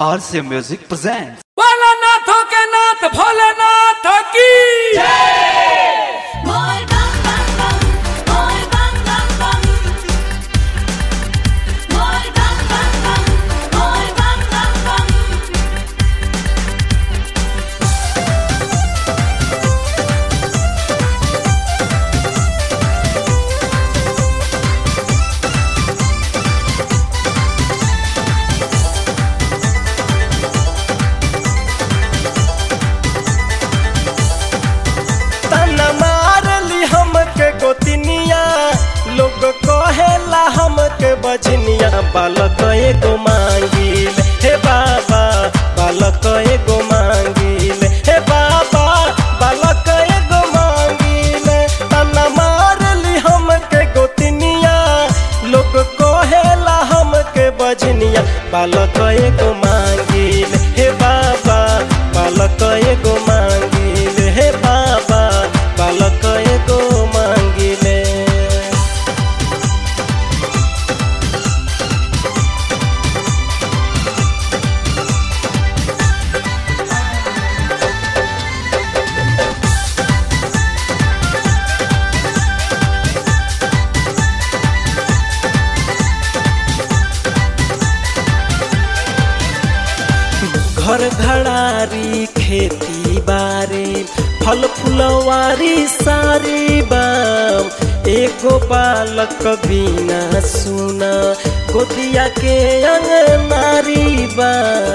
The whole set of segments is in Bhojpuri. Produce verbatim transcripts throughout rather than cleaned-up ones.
आर से म्यूजिक प्रेजेंट। बोला नाथों के नाथ भोलेनाथ की बोल बम बम बम, बोल बम बम बम, बोल बम बम बम, बोल बम बम बम। लोग कहेला हमके बजनिया बालक एगो मांगिल हे बाबा बालक एगो मांगिल हे बाबा बालक एगो मांगिल तना मारली हमके गोतनिया लोग कहेला हमके बजनिया बालक एगो मांगिल हे बाबा बालक एगो मांगिल हे बाबा बालक एगो मांगिल। घर घड़ारी खेती बारी फल फुलवारी सारी बाम एगो बालक बिना सुना गोदिया के अंगनारी बा।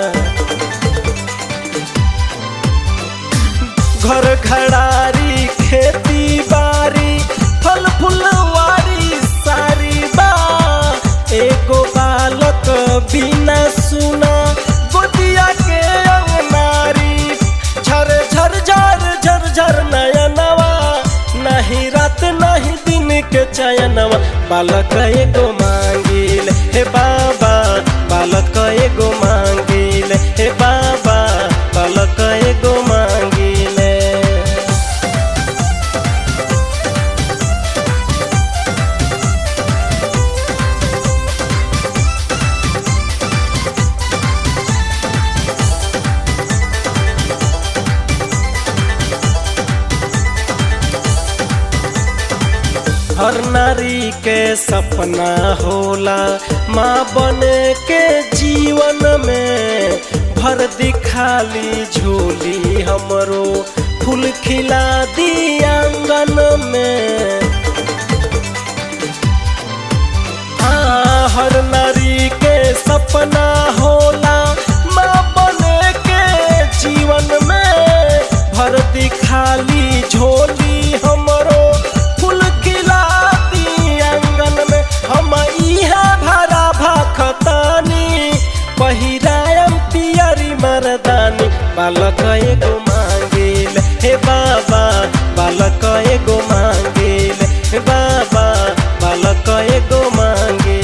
घर घड़ारी खेती बारी फल फुलवारी सारी बा एगो बालक बिना सुना गोदिया के अंगनारी झर झर झर झर झर नयनवा नहीं रात नहीं दिन के चयनवा बालक एगो मांगिल हे बाबा बालक एगो मांगिल हे बाबा बालक एगो मांगिल। हर नारी के सपना होला माँ बने के जीवन में भर दिखाली झोली हमरो फूल खिला दी आंगन में। हाँ हर नारी के सपना होला माँ बने के जीवन में भर दिखाली झोली हमरो फूल खिला दी आंगन में। हम इहा भरा भखतानी पहिरायम पियरी मर्दानी बालक एगो मांगिल हे बाबा बालक एगो मांगिल हे बाबा बालक एगो मांगिल।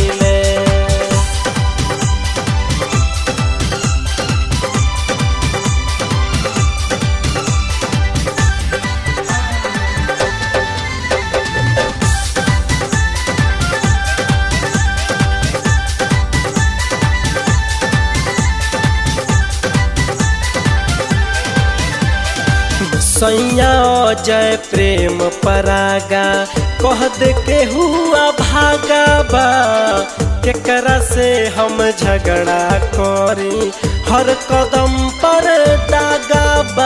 सैया जय प्रेम परागा कह दे के हुआ भागा बा केकरा से हम झगड़ा करी हर कदम पर दागा बा।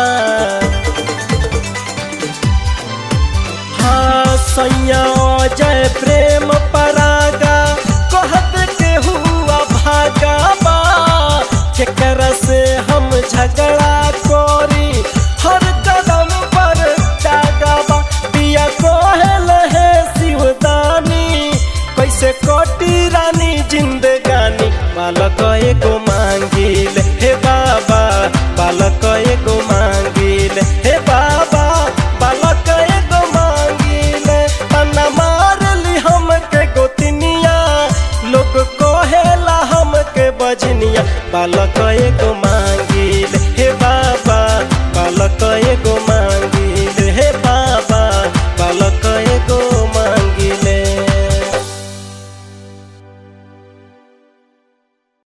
हाँ सैया जय प्रेम परागा कह दे के हुआ भागा बा केकरा से हम झगड़ा करी हर कदम पर दागा पिया कोहल है शिवदानी कैसे कोटी रानी जिंदगानी बालक एगो मांगिल हे बाबा बालक एगो मांगिल हे बाबा बालक एगो मांगिल तना मारली हमके गोतनिया लोग कोहेला हमके बजनिया बालक एगो